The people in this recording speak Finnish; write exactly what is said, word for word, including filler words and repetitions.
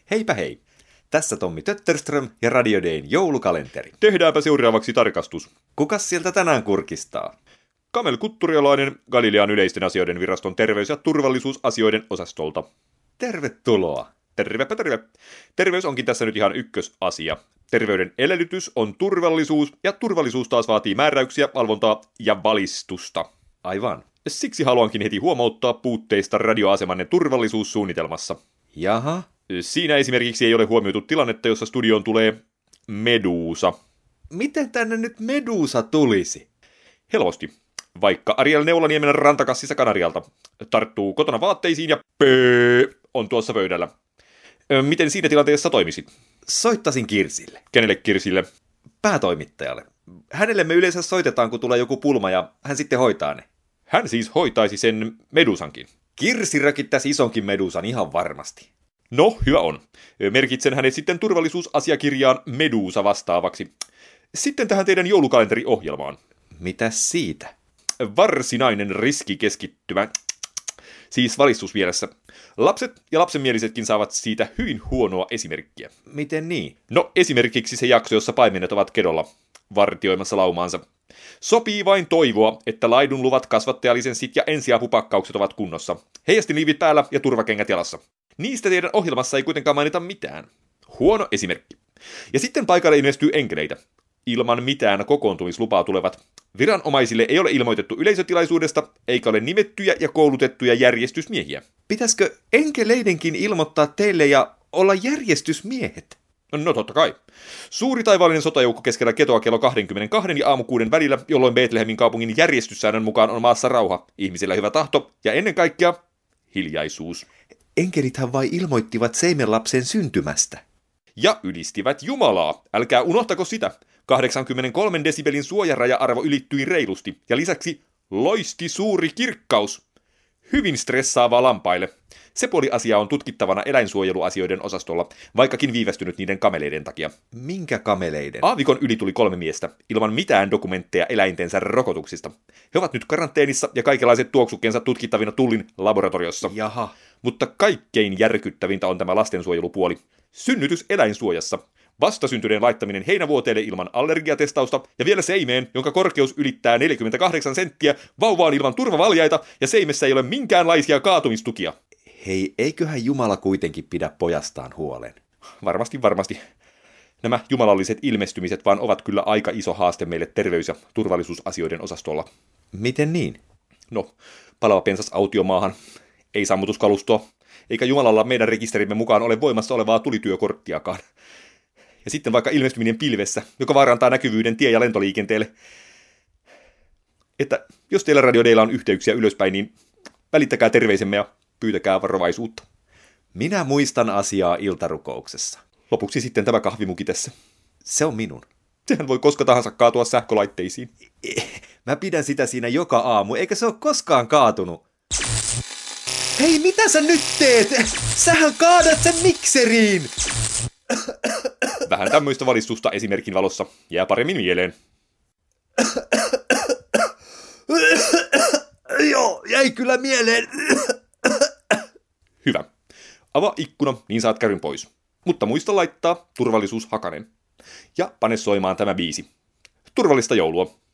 Heipä hei! Tässä Tommi Tötterström ja Radio Dayn joulukalenteri. Tehdäänpä seuraavaksi tarkastus. Kukas sieltä tänään kurkistaa? Kamel Kutturialainen Galilean yleisten asioiden viraston terveys- ja turvallisuusasioiden osastolta. Tervetuloa! Tervepä terve. Terveys onkin tässä nyt ihan ykkösasia. Terveyden edellytys on turvallisuus, ja turvallisuus taas vaatii määräyksiä, valvontaa ja valistusta. Aivan. Siksi haluankin heti huomauttaa puutteista radioasemanne turvallisuussuunnitelmassa. Jaha? Siinä esimerkiksi ei ole huomioitu tilannetta, jossa studioon tulee meduusa. Miten tänne nyt meduusa tulisi? Helposti. Vaikka Ariel Neulaniemen rantakassissa Kanarialta tarttuu kotona vaatteisiin ja pöö on tuossa pöydällä. Miten siinä tilanteessa toimisit? Soittasin Kirsille. Kenelle Kirsille? Päätoimittajalle. Hänelle me yleensä soitetaan, kun tulee joku pulma ja hän sitten hoitaa ne. Hän siis hoitaisi sen medusankin. Kirsi rökittäisi isonkin medusan ihan varmasti. No, hyvä on. Merkitsen hänet sitten turvallisuusasiakirjaan Medusa vastaavaksi. Sitten tähän teidän joulukalenteriohjelmaan. Mitäs siitä? Varsinainen riskikeskittymä. Siis valistusmielessä. Lapset ja lapsenmielisetkin saavat siitä hyvin huonoa esimerkkiä. Miten niin? No, esimerkiksi se jakso, jossa paimenet ovat kedolla, vartioimassa laumaansa. Sopii vain toivoa, että laidunluvat, kasvattajalisenssit ja ensiapupakkaukset ovat kunnossa. Heijastinliivit päällä ja turvakengät jalassa. Niistä teidän ohjelmassa ei kuitenkaan mainita mitään. Huono esimerkki. Ja sitten paikalle ilmestyy enkeleitä. Ilman mitään kokoontumislupaa tulevat. Viranomaisille ei ole ilmoitettu yleisötilaisuudesta, eikä ole nimettyjä ja koulutettuja järjestysmiehiä. Pitäisikö enkeleidenkin ilmoittaa teille ja olla järjestysmiehet? No totta kai. Suuri taivaallinen sotajoukko keskellä ketoa kello kaksikymmentäkaksi ja aamu kuuden välillä, jolloin Betlehemin kaupungin järjestyssäännön mukaan on maassa rauha, ihmisillä hyvä tahto ja ennen kaikkea hiljaisuus. Enkelithän vai ilmoittivat seimenlapsen syntymästä. Ja ylistivät Jumalaa. Älkää unohtako sitä. kahdeksankymmentäkolme desibelin suojaraja-arvo ylittyi reilusti, ja lisäksi loisti suuri kirkkaus. Hyvin stressaavaa lampaille. Se puoli asiaa on tutkittavana eläinsuojeluasioiden osastolla, vaikkakin viivästynyt niiden kameleiden takia. Minkä kameleiden? Aavikon yli tuli kolme miestä, ilman mitään dokumentteja eläintensä rokotuksista. He ovat nyt karanteenissa ja kaikenlaiset tuoksukkeensa tutkittavina Tullin laboratoriossa. Jaha. Mutta kaikkein järkyttävintä on tämä lastensuojelupuoli. Synnytys eläinsuojassa. Vastasyntyneen laittaminen heinävuoteelle ilman allergiatestausta ja vielä seimeen, jonka korkeus ylittää neljäkymmentäkahdeksan senttiä, vauvaan ilman turvavaljaita ja seimessä ei ole minkäänlaisia kaatumistukia. Hei, eiköhän Jumala kuitenkin pidä pojastaan huolen? Varmasti, varmasti. Nämä jumalalliset ilmestymiset vaan ovat kyllä aika iso haaste meille terveys- ja turvallisuusasioiden osastolla. Miten niin? No, palava pensas autiomaahan, ei sammutuskalustoa, eikä Jumalalla meidän rekisterimme mukaan ole voimassa olevaa tulityökorttiakaan. Ja sitten vaikka ilmestyminen pilvessä, joka vaarantaa näkyvyyden tie- ja lentoliikenteelle. Että jos teillä Radio Daylla on yhteyksiä ylöspäin, niin välittäkää terveisemme ja pyytäkää varovaisuutta. Minä muistan asiaa iltarukouksessa. Lopuksi sitten tämä kahvimuki tässä. Se on minun. Sehän voi koska tahansa kaatua sähkölaitteisiin. Mä pidän sitä siinä joka aamu, eikä se ole koskaan kaatunut. Hei, mitä sä nyt teet? Sähän kaadat sen mikseriin! Vähän tämmöistä valistusta esimerkin valossa jää paremmin mieleen. Joo, jäi kyllä mieleen. Hyvä. Avaa ikkuna, niin saat kärryn pois. Mutta muista laittaa turvallisuushakanen. Ja pane soimaan tämä biisi. Turvallista joulua.